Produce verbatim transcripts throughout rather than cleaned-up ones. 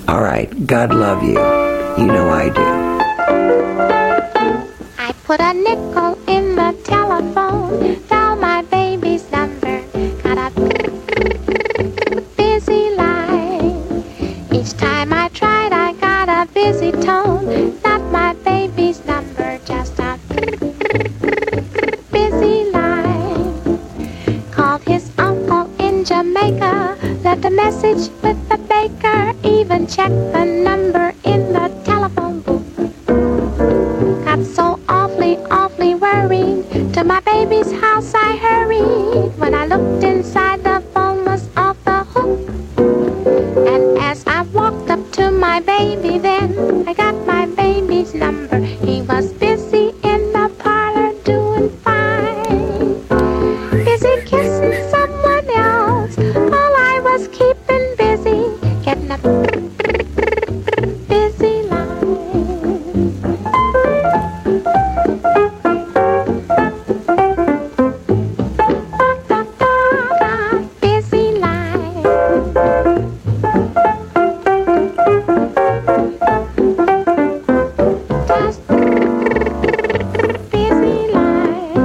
All right, God love you. You know I do. I put a nickel in the telephone, dial my baby's number, got a busy line. Each time I tried, I got a busy tone, not my baby's number, just a busy line. Called his uncle in Jamaica, left a message with the baker, even checked the number in the telephone booth. Got so awfully, awfully worried, to my baby's house I hurried. When I looked inside, the phone was off the hook. And as I walked up to my baby, then I got my baby's number. He was busy in the parlor doing fine, busy kissing someone else, while I was keeping busy, getting a busy line. Busy line. Just busy line.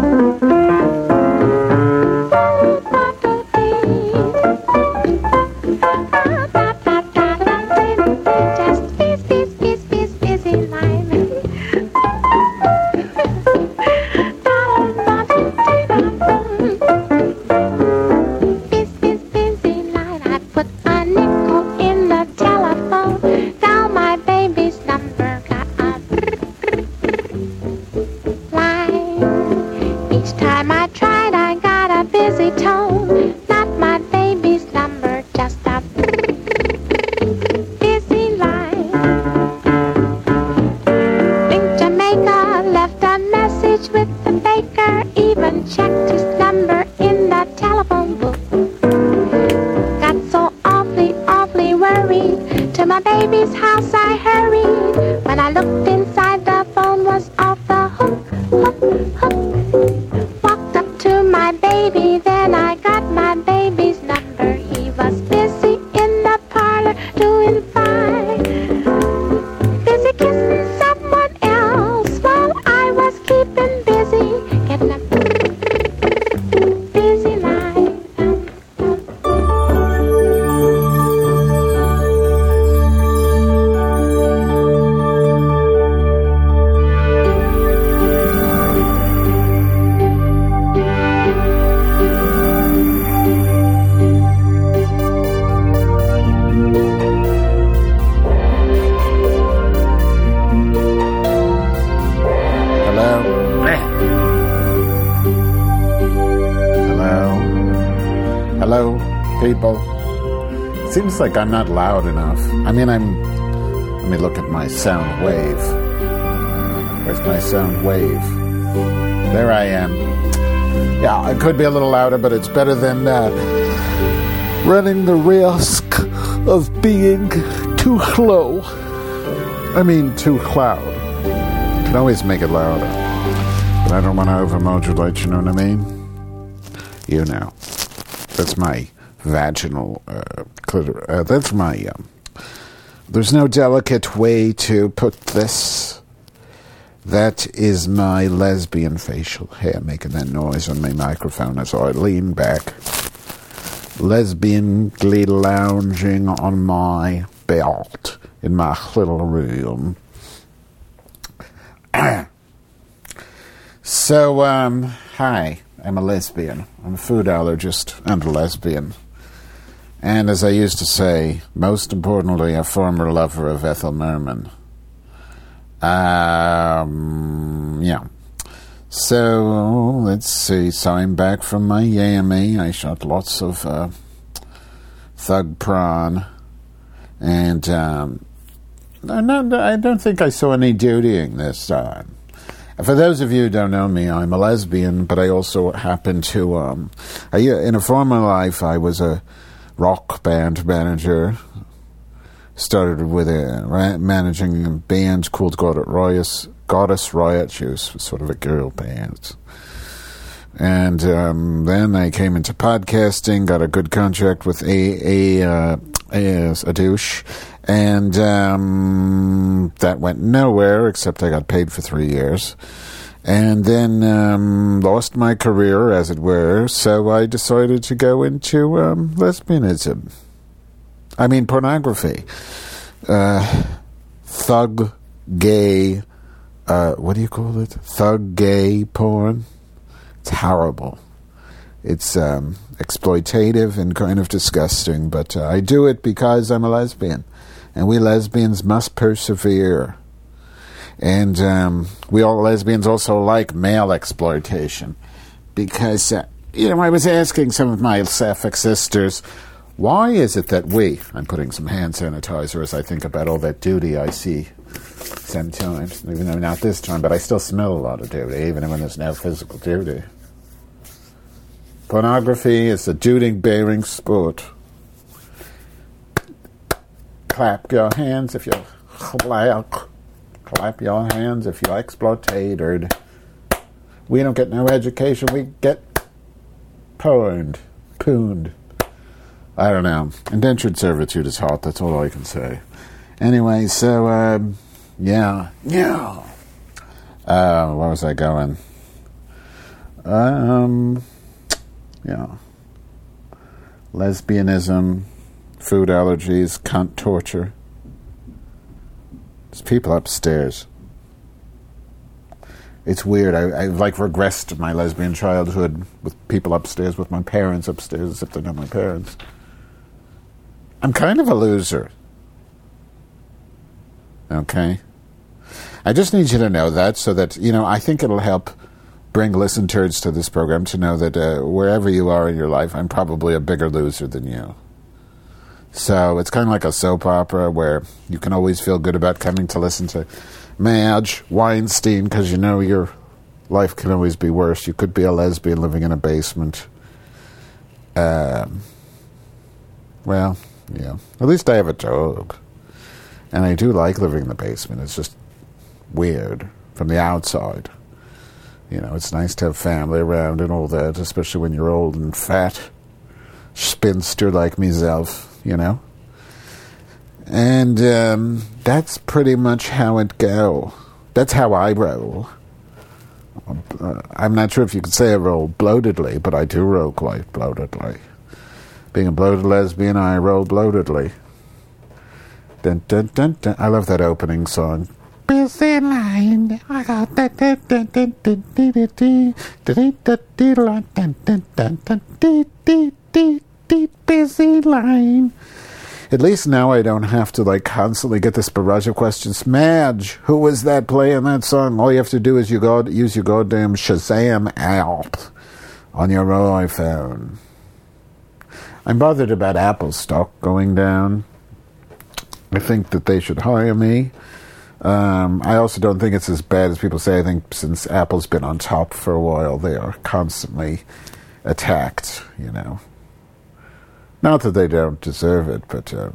Just busy, busy, busy, busy line. Busy, busy line. I put a nickel in the telephone, dial my baby's number, got a line. Each time I tried, I got a busy tone, not my baby's number, just a busy line. In Jamaica, left a message with the baker, even checked his number in the telephone book. Got so awfully, awfully worried, to my baby's house I hurried. When I looked inside, the phone was off the hook, hook, hook. Walked up to my baby, then I got my baby's number. He was busy in the parlor doing fine, busy kissing someone else, while I was keeping busy, getting a busy line. Hello? Hello? Hello, people? Seems like I'm not loud enough. I mean, I'm... Let me look at my sound wave. Where's my sound wave? There I am. Yeah, I could be a little louder, but it's better than uh, running the risk of being too low. I mean, too loud. You can always make it louder. But I don't want to overmodulate, you know what I mean? You know. That's my vaginal uh, clitor- uh That's my... Um, there's no delicate way to put this. That is my lesbian facial hair making that noise on my microphone as I lean back. Lesbianly lounging on my belt in my little room. So, um, hi, I'm a lesbian. I'm a food allergist and a lesbian. And as I used to say, most importantly, a former lover of Ethel Merman. Um, yeah. So, let's see. So I'm back from Miami. I shot lots of uh, thug prawn. And um, not, I don't think I saw any dutying this time. For those of you who don't know me, I'm a lesbian, but I also happen to... Um, I, in a former life, I was a rock band manager. Started with a managing a band called Goddess, Goddess Riot. She was sort of a girl band. And um, then I came into podcasting, got a good contract with a a, uh, a, a douche, And um, that went nowhere, except I got paid for three years. And then um, lost my career, as it were, so I decided to go into um, lesbianism. I mean, pornography. Uh, thug, gay, uh, what do you call it? Thug, gay porn. It's horrible. It's um, exploitative and kind of disgusting, but uh, I do it because I'm a lesbian. And we lesbians must persevere. And um, we all lesbians also like male exploitation. Because, uh, you know, I was asking some of my Sapphic sisters, why is it that we, I'm putting some hand sanitizer as I think about all that duty I see sometimes, even though not this time, but I still smell a lot of duty, even when there's no physical duty. Pornography is a duty-bearing sport. Clap your hands if you clap. Clap your hands if you're exploited. We don't get no education. We get pwned. Pooned. I don't know. Indentured servitude is hot. That's all I can say. Anyway, so, um, yeah. Yeah. Uh, where was I going? Um, yeah. Lesbianism, food allergies, cunt torture. There's people upstairs. It's weird. I, I've like regressed my lesbian childhood with people upstairs, with my parents upstairs, as if they're not my parents. I'm kind of a loser. Okay? I just need you to know that so that, you know, I think it'll help bring listen turds to this program to know that uh, wherever you are in your life, I'm probably a bigger loser than you. So it's kind of like a soap opera where you can always feel good about coming to listen to Madge Weinstein because you know your life can always be worse. You could be a lesbian living in a basement. Um, well, yeah. At least I have a dog. And I do like living in the basement. It's just weird from the outside. You know, it's nice to have family around and all that, especially when you're old and fat. Spinster like myself. You know? And um, that's pretty much how it go. That's how I roll. Uh, I'm not sure if you could say I roll bloatedly, but I do roll quite bloatedly. Being a bloated lesbian, I roll bloatedly. Dun, dun, dun, dun. I love that opening song. Busy line, I got that. Busy line. At least now I don't have to like constantly get this barrage of questions. Madge, who was that playing that song? All you have to do is you go use your goddamn Shazam app on your iPhone. I'm bothered about Apple stock going down. I think that they should hire me. Um, I also don't think it's as bad as people say. I think since Apple's been on top for a while, they are constantly attacked, you know. Not that they don't deserve it, but, uh,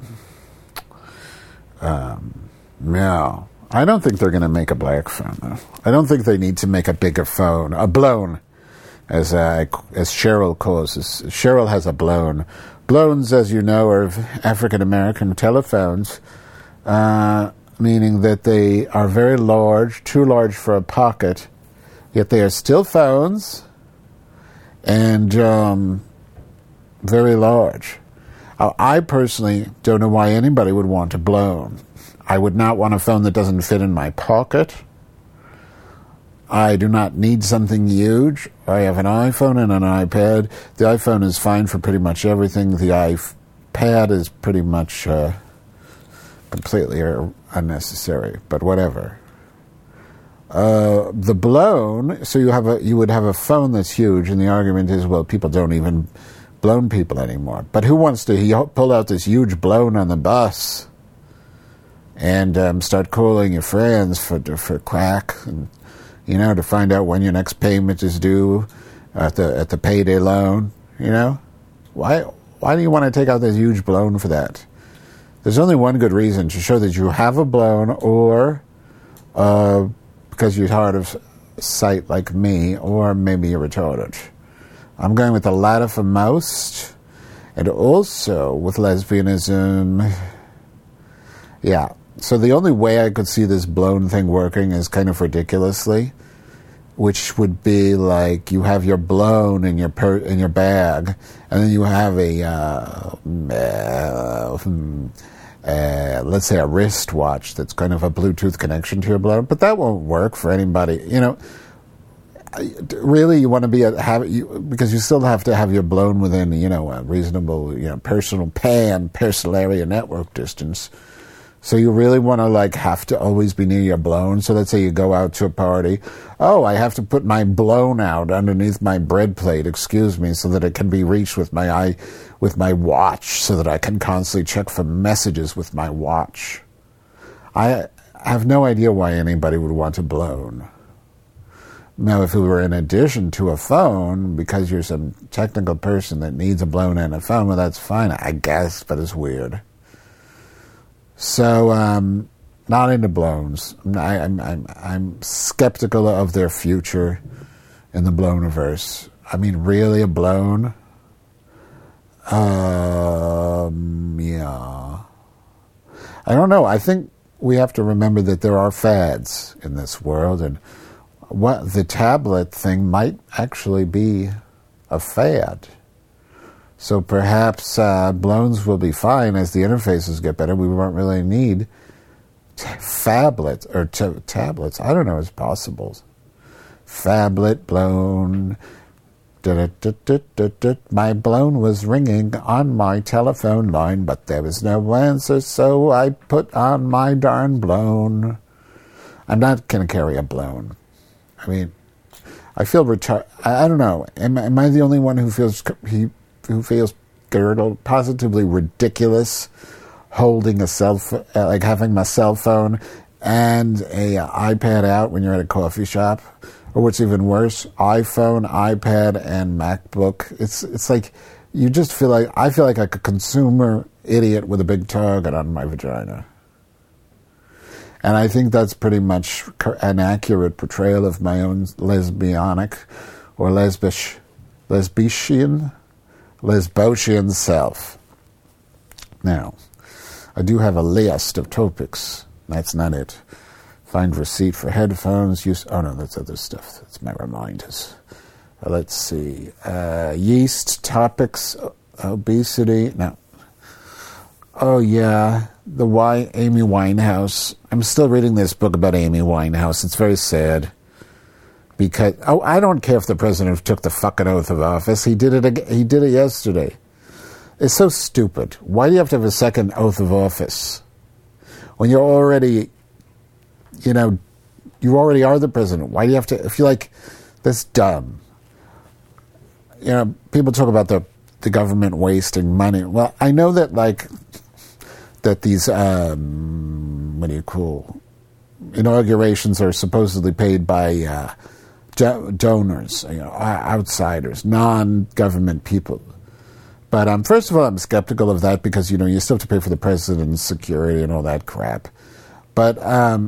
um, yeah. I don't think they're going to make a black phone, though. I don't think they need to make a bigger phone. A blown, as uh, as Cheryl calls it. Cheryl has a blown. Blowns, as you know, are African-American telephones, uh, meaning that they are very large, too large for a pocket, yet they are still phones, and, um... very large. Uh, I personally don't know why anybody would want a blown. I would not want a phone that doesn't fit in my pocket. I do not need something huge. I have an iPhone and an iPad. The iPhone is fine for pretty much everything. The iPad is pretty much uh, completely unnecessary, but whatever. Uh, the blown, so you have a you would have a phone that's huge, and the argument is, well, people don't even blown people anymore. But who wants to he pull out this huge blown on the bus and um, start calling your friends for for crack, and, you know, to find out when your next payment is due at the at the payday loan? You know, why why do you want to take out this huge blown for that? There's only one good reason: to show that you have a blown, or uh, because you're hard of sight like me, or maybe you're retarded. I'm going with the latter for most, and also with lesbianism. Yeah. So the only way I could see this blown thing working is kind of ridiculously, which would be like you have your blown in your per- in your bag, and then you have a uh, uh, uh, let's say a wristwatch that's kind of a Bluetooth connection to your blown, but that won't work for anybody. You know, really, you want to be a, have you because you still have to have your blown within you know a reasonable you know personal pan personal area network distance. So you really want to like have to always be near your blown. So let's say you go out to a party. Oh, I have to put my blown out underneath my bread plate, excuse me, so that it can be reached with my eye, with my watch, so that I can constantly check for messages with my watch. I have no idea why anybody would want a blown. Now, if it were in addition to a phone, because you're some technical person that needs a blown and a phone, well, that's fine, I guess, but it's weird. So, um, not into blowns. I, I'm, I'm, I'm skeptical of their future in the blowniverse. I mean, really a blown? Um, yeah. I don't know. I think we have to remember that there are fads in this world, and what the tablet thing might actually be a fad. So perhaps uh, blowns will be fine as the interfaces get better. We won't really need t- phablets or t- tablets. I don't know. It's possible. Phablet, blown. My blown was ringing on my telephone line, but there was no answer, so I put on my darn blown. I'm not going to carry a blown. I mean, I feel retarded. I, I don't know. Am, am I the only one who feels he? who feels girdled, positively ridiculous, holding a cell phone, uh, like having my cell phone and a uh, iPad out when you're at a coffee shop, or what's even worse, iPhone, iPad, and MacBook. It's it's like you just feel like I feel like a consumer idiot with a big target on my vagina, and I think that's pretty much an accurate portrayal of my own lesbianic or lesbish, lesbician. Lesbosian self. Now, I do have a list of topics. That's not it. Find receipt for headphones. Use. Oh no, that's other stuff. That's my reminders. Uh, let's see. Uh, yeast topics. Obesity. No. Oh yeah, the why Amy Winehouse. I'm still reading this book about Amy Winehouse. It's very sad. Because oh, I don't care if the president took the fucking oath of office. He did it. Again. He did it yesterday. It's so stupid. Why do you have to have a second oath of office when you're already, you know, you already are the president? Why do you have to? If you like, that's dumb. You know, people talk about the the government wasting money. Well, I know that like that these um, what do you call inaugurations are supposedly paid by. Uh, donors, you know, outsiders, non-government people. But um, first of all, I'm skeptical of that because, you know, you still have to pay for the president's security and all that crap. But, um,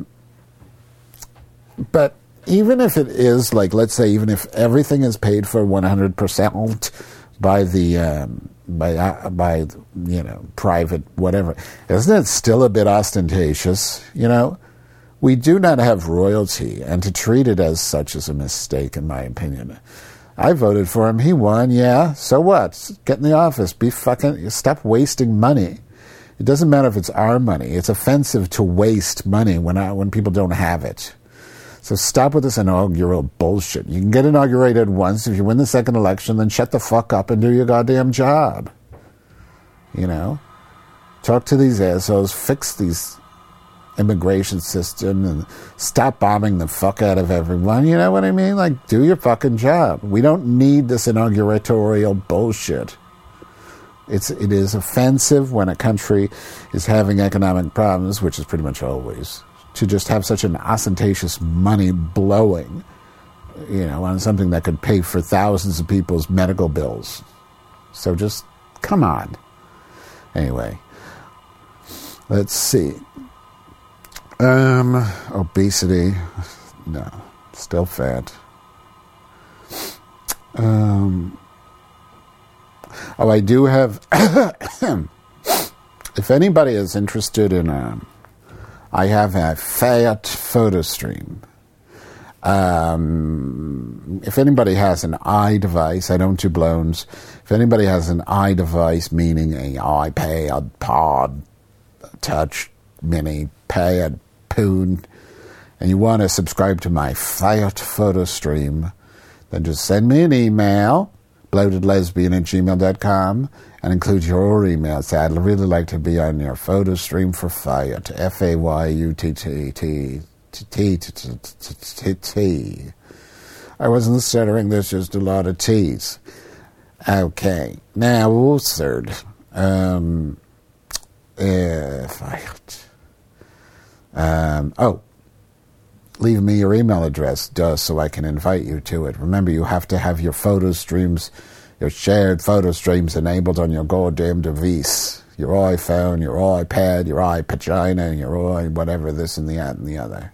but even if it is, like, let's say, even if everything is paid for one hundred percent by the, um, by, uh, by, you know, private whatever, isn't it still a bit ostentatious, you know? We do not have royalty, and to treat it as such is a mistake, in my opinion. I voted for him. He won. Yeah. So what? Get in the office. Be fucking. Stop wasting money. It doesn't matter if it's our money. It's offensive to waste money when I, when people don't have it. So stop with this inaugural bullshit. You can get inaugurated once. If you win the second election, then shut the fuck up and do your goddamn job. You know? Talk to these assholes. Fix these immigration system and stop bombing the fuck out of everyone. You know what I mean? Like, do your fucking job. We don't need this inauguratorial bullshit. It's it is offensive when a country is having economic problems, which is pretty much always, to just have such an ostentatious money blowing, you know, on something that could pay for thousands of people's medical bills. So just come on. Anyway, let's see. Um, obesity, no, still fat. Um, oh, I do have, if anybody is interested in, um, I have a Fiat photo stream. Um, if anybody has an iDevice, I don't do blows. If anybody has an iDevice, meaning a iPad, Pod, Touch, Mini, Pad, Poon, and you want to subscribe to my Fiat photo stream, then just send me an email, bloatedlesbian at gmail dot com, and include your email. Say, I'd really like to be on your photo stream for Fiat. F A Y U T T T T T T T. I wasn't stuttering, there's just a lot of T's. Okay, now, third. Um, uh, Fiat. Um, oh, leave me your email address, duh, so I can invite you to it. Remember, you have to have your photo streams, your shared photo streams enabled on your goddamn device. Your iPhone, your iPad, your iPagina, your i whatever, this and the that and the other.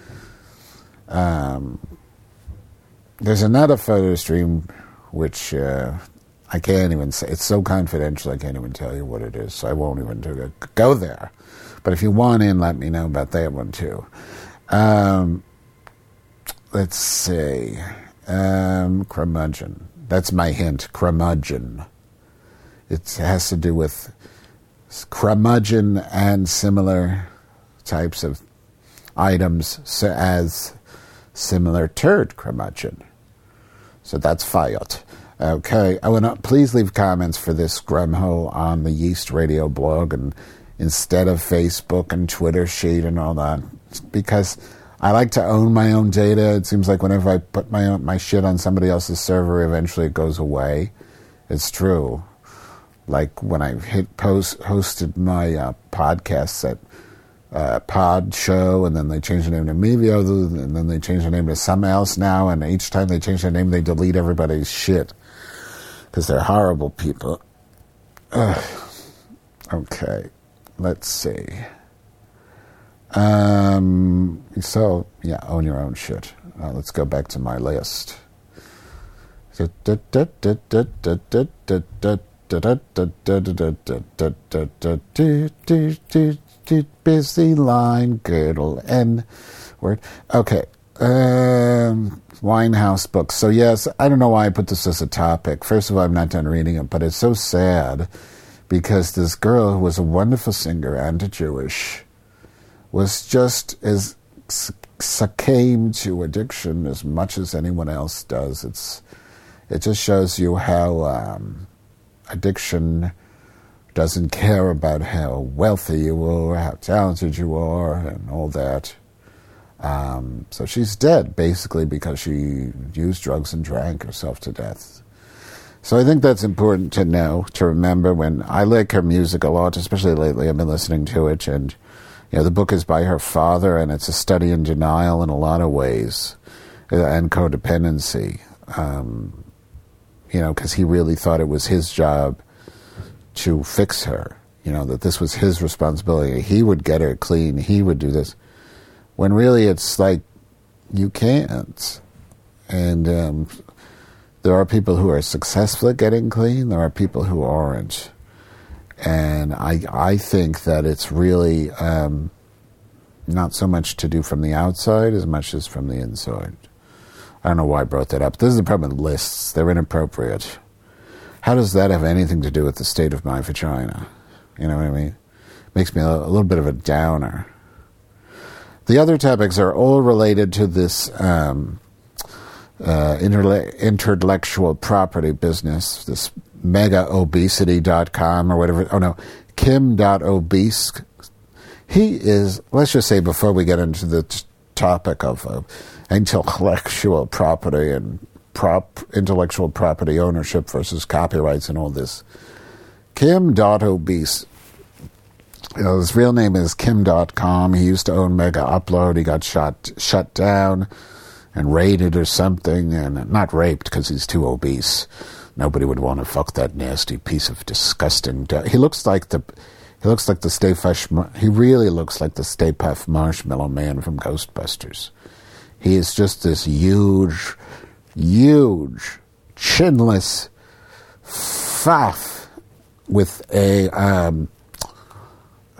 Um, there's another photo stream which uh, I can't even say. It's so confidential I can't even tell you what it is, so I won't even do it. Go there. But if you want in, let me know about that one too. Um, let's see. Um, curmudgeon. That's my hint. Curmudgeon. It has to do with curmudgeon and similar types of items so as similar turd curmudgeon. So that's Fiat. Okay, I want to please leave comments for this Grumhole on the Yeast Radio blog and instead of Facebook and Twitter sheet and all that, because I like to own my own data. It seems like whenever I put my own, my shit on somebody else's server, eventually it goes away. It's true. Like when I hit post hosted my uh, podcasts at uh, Pod Show, and then they changed the name to Mevio, and then they changed the name to something else now, and each time they change the name, they delete everybody's shit because they're horrible people. Ugh. Okay. Let's see. Um, so, yeah, own your own shit. Uh, let's go back to my list. Busy line, girdle, N word. Okay. Um, Winehouse books. So, yes, I don't know why I put this as a topic. First of all, I'm not done reading it, but it's so sad. Because this girl, who was a wonderful singer and a Jewish, was just as succumbed to addiction as much as anyone else does. It's it just shows you how um, addiction doesn't care about how wealthy you are, how talented you are, and all that. Um, so she's dead, basically, because she used drugs and drank herself to death. So I think that's important to know, to remember. When I like her music a lot, especially lately, I've been listening to it, and you know, the book is by her father, and it's a study in denial in a lot of ways, and codependency. Um, you know, because he really thought it was his job to fix her. You know, that this was his responsibility. He would get her clean. He would do this. When really, it's like you can't. And um, there are people who are successful at getting clean. There are people who aren't. And I I think that it's really um, not so much to do from the outside as much as from the inside. I don't know why I brought that up. This is the problem with lists. They're inappropriate. How does that have anything to do with the state of my vagina? You know what I mean? Makes me a, a little bit of a downer. The other topics are all related to this um, uh, interle- intellectual property business, this mega obesity dot com or whatever. Oh, no, Kim dot obese. He is, let's just say before we get into the t- topic of uh, intellectual property and prop intellectual property ownership versus copyrights and all this, Kim dot obese. You know, his real name is Kim dot com. He used to own Mega Upload. He got shot, shut down and raided or something, and not raped because he's too obese. Nobody would want to fuck that nasty piece of disgusting. De- he looks like the, he looks like the Stay Puft. He really looks like the Stay Puft Marshmallow Man from Ghostbusters. He is just this huge, huge, chinless faff with a. Um,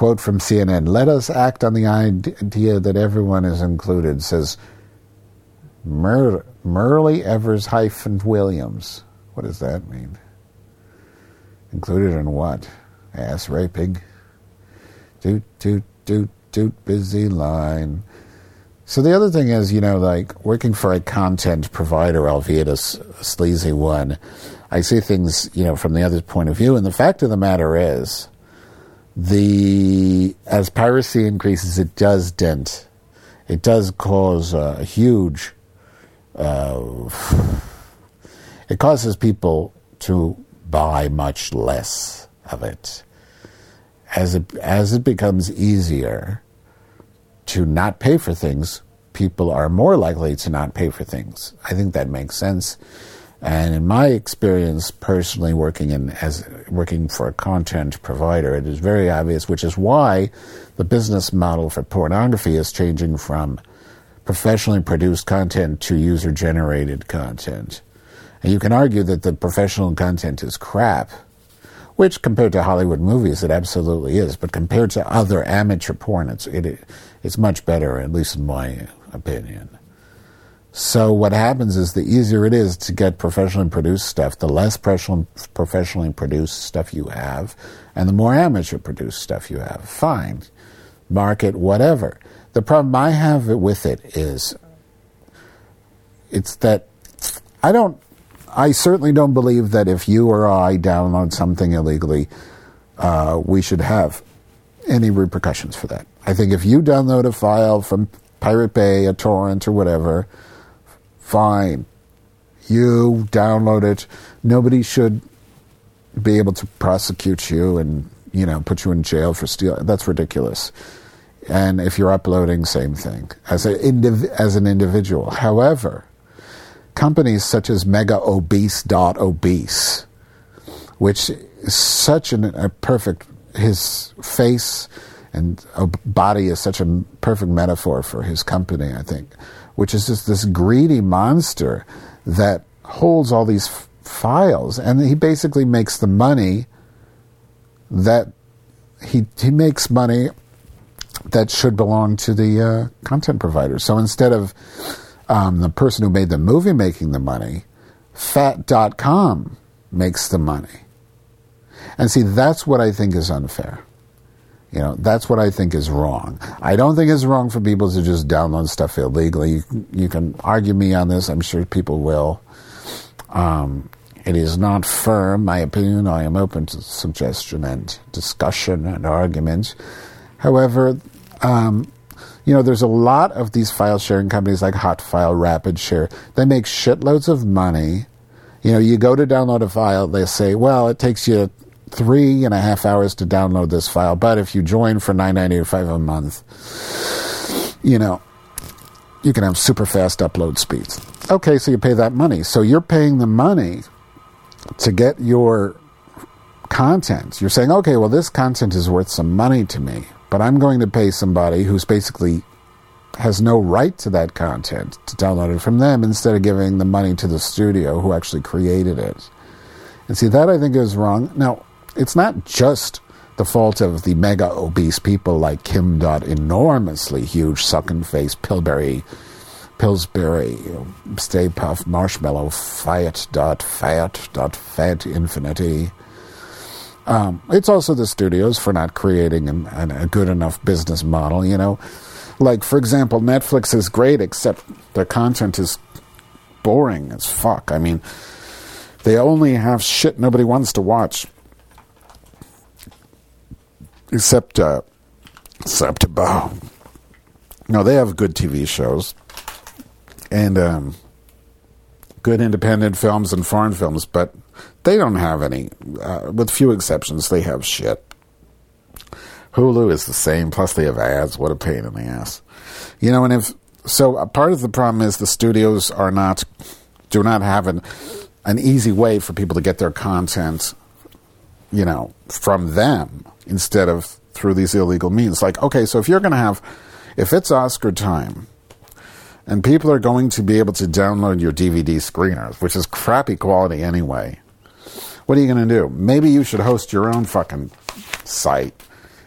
quote from C N N, let us act on the idea that everyone is included, says Mer- Merle Evers hyphen Williams. What does that mean? Included in what? Ass raping. Doot, doot, doot, doot, busy line. So the other thing is, you know, like working for a content provider, albeit a, a sleazy one, I see things, you know, from the other point of view. And the fact of the matter is, the as piracy increases, it does dent. It does cause a huge... Uh, it causes people to buy much less of it. As it, as it becomes easier to not pay for things, people are more likely to not pay for things. I think that makes sense. And in my experience, personally working in as working for a content provider, it is very obvious, which is why the business model for pornography is changing from professionally produced content to user-generated content. And you can argue that the professional content is crap, which compared to Hollywood movies, it absolutely is. But compared to other amateur porn, it's, it, it's much better, at least in my opinion. So what happens is the easier it is to get professionally produced stuff, the less professionally produced stuff you have, and the more amateur produced stuff you have. Fine. Market, whatever. The problem I have with it is it's that I don't, I certainly don't believe that if you or I download something illegally, uh, we should have any repercussions for that. I think if you download a file from Pirate Bay, a torrent or whatever, fine. You download it. Nobody should be able to prosecute you and, you know, put you in jail for stealing. That's ridiculous. And if you're uploading, same thing, as, a indiv- as an individual. However, companies such as Mega Obese dot obese, which is such an, a perfect, his face and body is such a perfect metaphor for his company, I think, which is just this greedy monster that holds all these f- files. And he basically makes the money that he he makes money that should belong to the uh, content provider. So instead of um, the person who made the movie making the money, fat dot com makes the money. And see, that's what I think is unfair. You know, that's what I think is wrong. I don't think it's wrong for people to just download stuff illegally. You, you can argue me on this. I'm sure people will. Um, it is not firm, my opinion. I am open to suggestion and discussion and argument. However, um, you know, there's a lot of these file sharing companies like Hotfile, RapidShare. They make shitloads of money. You know, you go to download a file, they say, well, it takes you three and a half hours to download this file, but if you join for nine ninety-five a month, you know, you can have super fast upload speeds. Okay, so you pay that money. So you're paying the money to get your content. You're saying, okay, well, this content is worth some money to me, but I'm going to pay somebody who's basically has no right to that content to download it from them instead of giving the money to the studio who actually created it. And see, that I think is wrong. Now, it's not just the fault of the mega obese people like Kim Dot, enormously huge, sucking face, Pillsbury, Pillsbury, Stay Puft, Marshmallow, Fiat Dot, Fat Dot, Fat Infinity. Um, it's also the studios for not creating an, an, a good enough business model, you know. Like, for example, Netflix is great, except their content is boring as fuck. I mean, they only have shit nobody wants to watch. Except, uh, except, uh, no, they have good T V shows. And, um, good independent films and foreign films, but they don't have any, uh, with few exceptions, they have shit. Hulu is the same, plus they have ads. What a pain in the ass. You know, and if, so a part of the problem is the studios are not, do not have an, an easy way for people to get their content, you know, from them instead of through these illegal means. Like, okay, so if you're going to have, if it's Oscar time, and people are going to be able to download your D V D screeners, which is crappy quality anyway, what are you going to do? Maybe you should host your own fucking site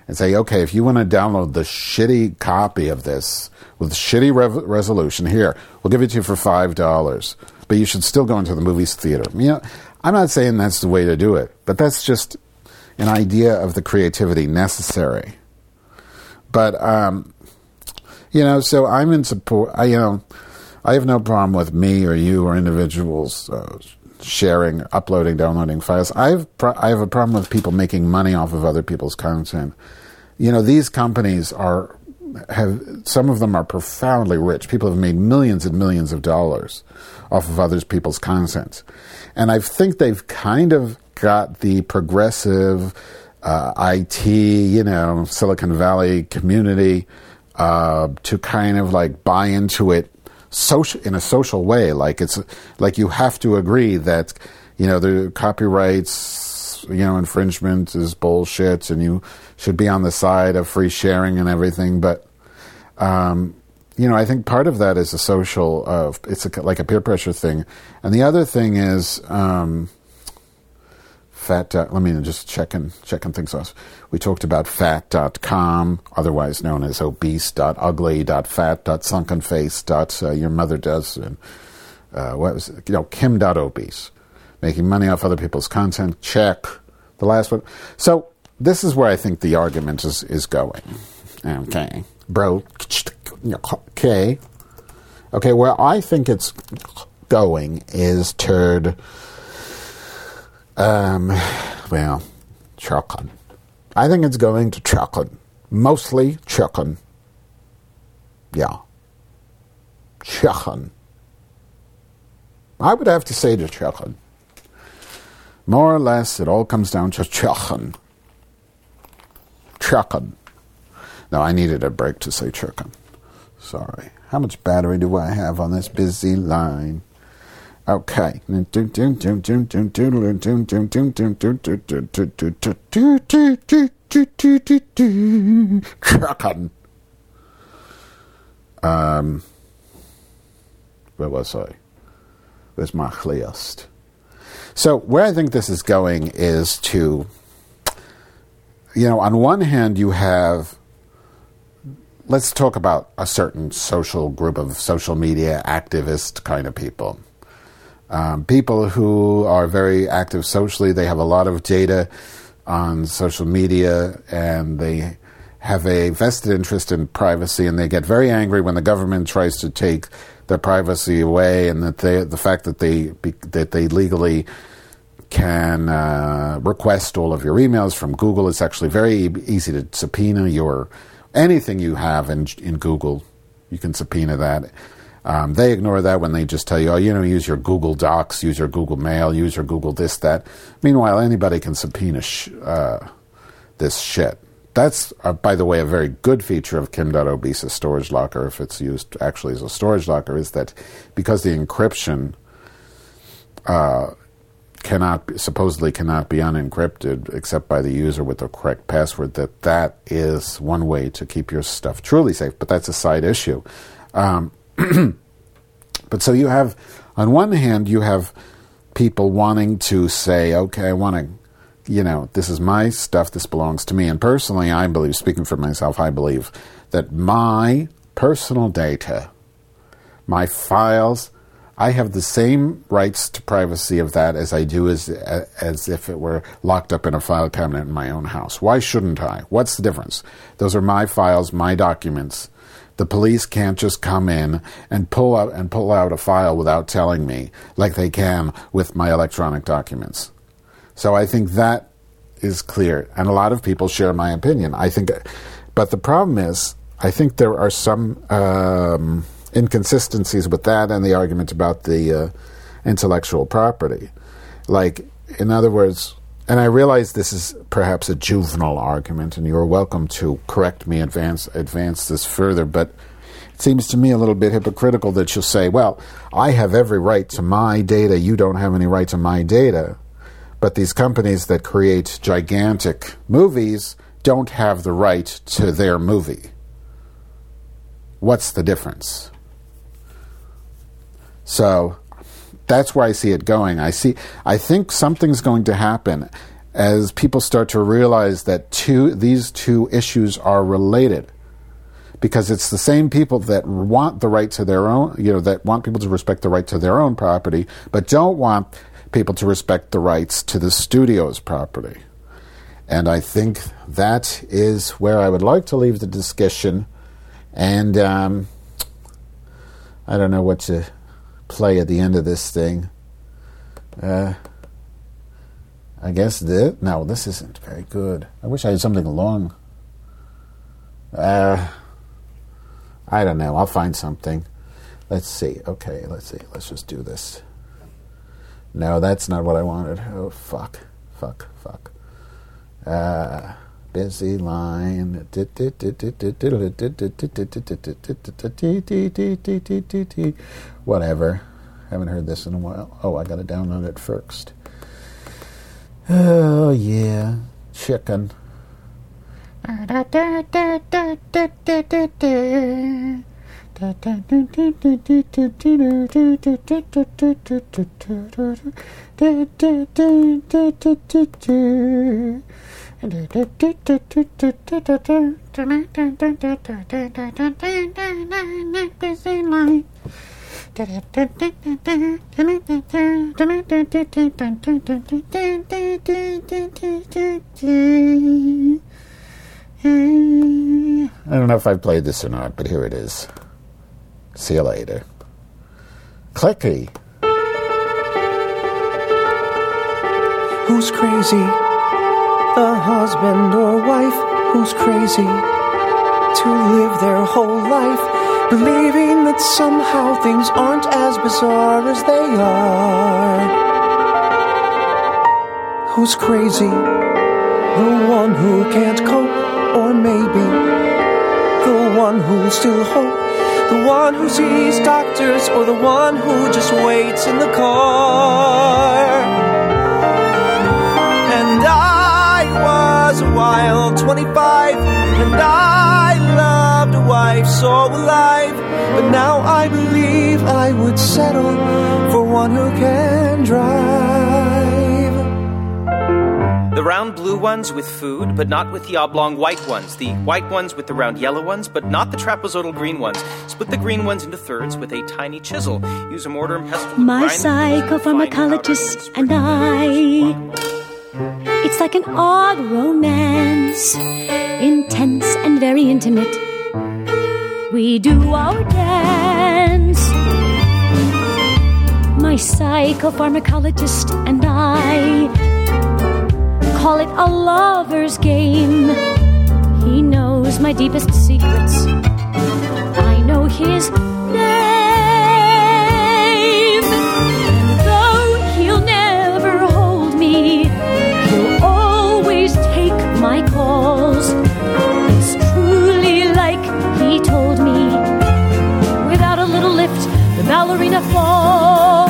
and say, okay, if you want to download the shitty copy of this with shitty rev- resolution, here, we'll give it to you for five dollars. But you should still go into the movies theater. You know, I'm not saying that's the way to do it, but that's just an idea of the creativity necessary. But, um, you know, so I'm in support. I, you know, I have no problem with me or you or individuals uh, sharing, uploading, downloading files. I have pro- I have a problem with people making money off of other people's content. You know, these companies are have some of them are profoundly rich. People have made millions and millions of dollars off of other people's content, and I think they've kind of got the progressive uh, I T, you know, Silicon Valley community uh, to kind of like buy into it. Social, in a social way, like it's like you have to agree that, you know, the copyrights, you know, infringement is bullshit, and you should be on the side of free sharing and everything. But, um, you know, I think part of that is a social, uh, it's a, like a peer pressure thing, and the other thing is, um, fat. Let me just checking checking things off. We talked about fat dot com, otherwise known as obese dot ugly dot fat dot sunken face dot uh, your mother does, and uh, what was it? You know, Kim dot obese, making money off other people's content. Check the last one. So this is where I think the argument is is going. Okay, bro. Okay, okay. Where I think it's going is toward. Um, well, chicken. I think it's going to chicken. Mostly chicken. Yeah. Chicken. I would have to say to chicken. More or less, it all comes down to chicken. Chicken. No, I needed a break to say chicken. Sorry. How much battery do I have on this busy line? Okay. Um, where was I? Where's my list? So where I think this is going is to, you know, on one hand you have, let's talk about a certain social group of social media activist kind of people. Um, people who are very active socially, they have a lot of data on social media, and they have a vested interest in privacy, and they get very angry when the government tries to take their privacy away, and that they, the fact that they that they legally can uh, request all of your emails from Google. It's actually very easy to subpoena your anything you have in in Google. You can subpoena that. Um, they ignore that when they just tell you, oh, you know, use your Google Docs, use your Google Mail, use your Google this, that. Meanwhile, anybody can subpoena sh- uh, this shit. That's, uh, by the way, a very good feature of Kim dot obese's storage locker, if it's used actually as a storage locker, is that because the encryption uh, cannot be, supposedly cannot be unencrypted except by the user with the correct password, that that is one way to keep your stuff truly safe. But that's a side issue. Um, But so you have, on one hand, you have people wanting to say, okay, I want to, you know, this is my stuff, this belongs to me. And personally, I believe, speaking for myself, I believe that my personal data, my files, I have the same rights to privacy of that as I do as as if it were locked up in a file cabinet in my own house. Why shouldn't I? What's the difference? Those are my files, my documents. The police can't just come in and pull out and pull out a file without telling me, like they can with my electronic documents. So I think that is clear, and a lot of people share my opinion. I think, but the problem is, I think there are some um, inconsistencies with that and the argument about the uh, intellectual property. Like, in other words, and I realize this is perhaps a juvenile argument, and you're welcome to correct me, advance advance this further, but it seems to me a little bit hypocritical that you'll say, well, I have every right to my data, you don't have any right to my data, but these companies that create gigantic movies don't have the right to their movie. What's the difference? So that's where I see it going. I see. I think something's going to happen, as people start to realize that two these two issues are related, because it's the same people that want the right to their own, you know, that want people to respect the right to their own property, but don't want people to respect the rights to the studio's property. And I think that is where I would like to leave the discussion. And um, I don't know what to play at the end of this thing. Uh, I guess this. No, this isn't very good. I wish I had something long. Uh, I don't know. I'll find something. Let's see. Okay, let's see. Let's just do this. No, that's not what I wanted. Oh, fuck. Fuck, fuck. Uh, busy line. Whatever. Haven't heard this in a while. Oh, I gotta download it first. Oh, yeah. Chicken. I don't know if I've played this or not, but here it is. See you later. Clicky. Who's crazy? The husband or wife who's crazy to live their whole life believing that somehow things aren't as bizarre as they are. Who's crazy? The one who can't cope, or maybe the one who'll still hope, the one who sees doctors, or the one who just waits in the car. And I was a wild twenty-five, and I loved a wife so alive, but now I believe I would settle for one who can drive. The round blue ones with food, but not with the oblong white ones. The white ones with the round yellow ones, but not the trapezoidal green ones. Split the green ones into thirds with a tiny chisel. Use a mortar and pestle to My grind psychopharmacologist and I, it's like an odd romance, intense and very intimate. We do our dance. My psychopharmacologist and I call it a lover's game. He knows my deepest secrets. I know his name. And though he'll never hold me, he'll always take my calls. It's truly like he told me. Without a little lift, the ballerina falls.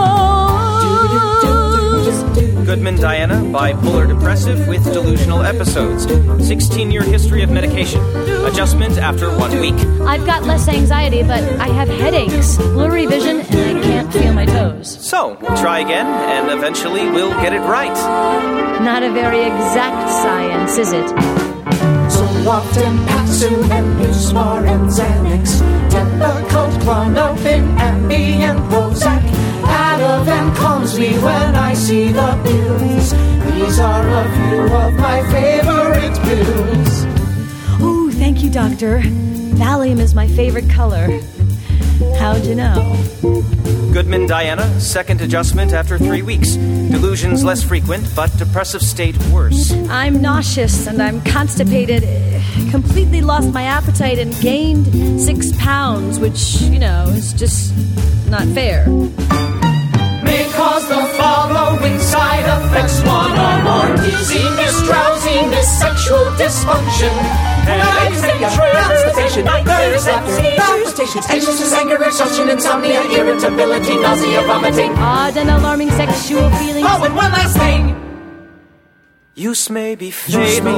Goodman Diana, bipolar depressive with delusional episodes. sixteen-year history of medication. Adjustment after one week. I've got less anxiety, but I have headaches, blurry vision, and I can't feel my toes. So, try again, and eventually we'll get it right. Not a very exact science, is it? So often Paxil and Newsmar and Xanax, Depakote, Klonopin, Ambien, Prozac. Ativan calms me when I see the pills. These are a few of my favorite pills. Oh, thank you, doctor. Valium is my favorite color. How'd you know? Goodman Diana, second adjustment after three weeks. Delusions less frequent, but depressive state worse. I'm nauseous and I'm constipated. Completely lost my appetite and gained six pounds, which, you know, is just not fair. May cause the following side effects: one or more dizziness, drowsiness, sexual dysfunction, headaches, constipation, nightmares, palpitations, anxiousness, anger, exhaustion, insomnia, irritability, nausea, vomiting, odd and alarming sexual feelings. Oh, and one last thing. Use may be fatal.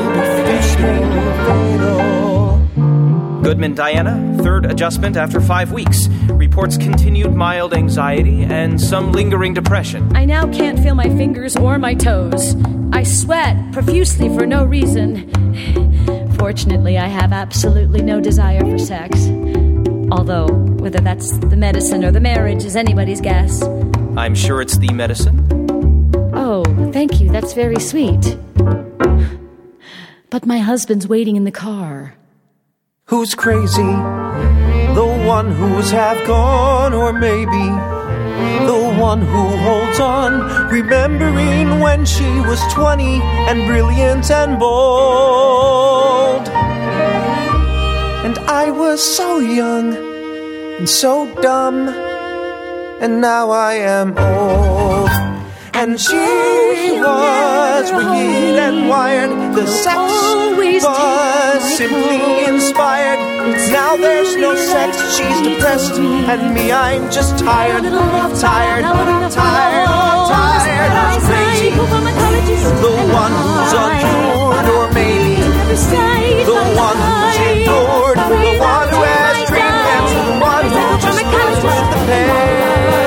Goodman Diana, third adjustment after five weeks. Reports continued mild anxiety and some lingering depression. I now can't feel my fingers or my toes. I I sweat profusely for no reason. Fortunately, I have absolutely no desire for sex. Although, whether that's the medicine or the marriage is anybody's guess. I'm sure it's the medicine. Oh, thank you. That's very sweet. But my husband's waiting in the car. Who's crazy? The one who's half gone, or maybe the one who holds on, remembering when she was twenty and brilliant and bold. And I was so young and so dumb, and now I am old. And she was wicked and wired. The sex was simply inspired. Now there's no sex, she's depressed, and me, I'm just tired, tired, tired, tired. I'm crazy. The one who's uncured, or maybe the one who's ignored, the one who has treatment, the one who just lives with the pain.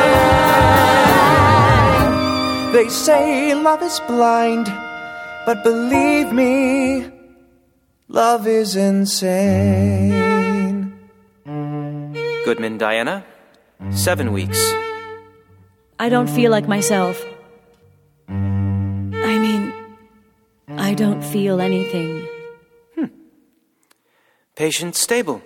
They say love is blind, but believe me, love is insane. Goodman, Diana. Seven weeks. I don't feel like myself. I mean, I don't feel anything. Hmm. Patient stable.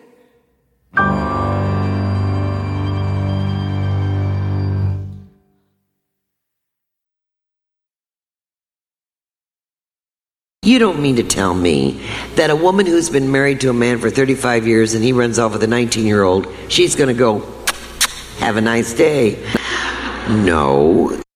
You don't mean to tell me that a woman who's been married to a man for thirty-five years and he runs off with a nineteen-year-old, she's going to go, have a nice day. No.